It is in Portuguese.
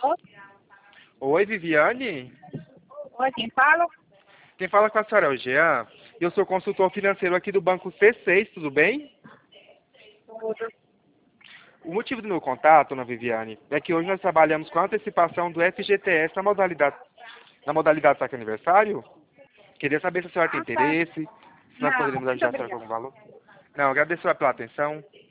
Oi, Viviane? Oi, quem fala? Quem fala com a senhora é o Jean. Eu sou consultor financeiro aqui do Banco C6, tudo bem? Tudo. O motivo do meu contato, dona Viviane, é que hoje nós trabalhamos com a antecipação do FGTS na modalidade saque aniversário. Queria saber se a senhora tem Ah, tá. interesse, se nós Não, poderíamos muito ajudar a senhora com obrigada. algum valor. Não, agradeço pela atenção.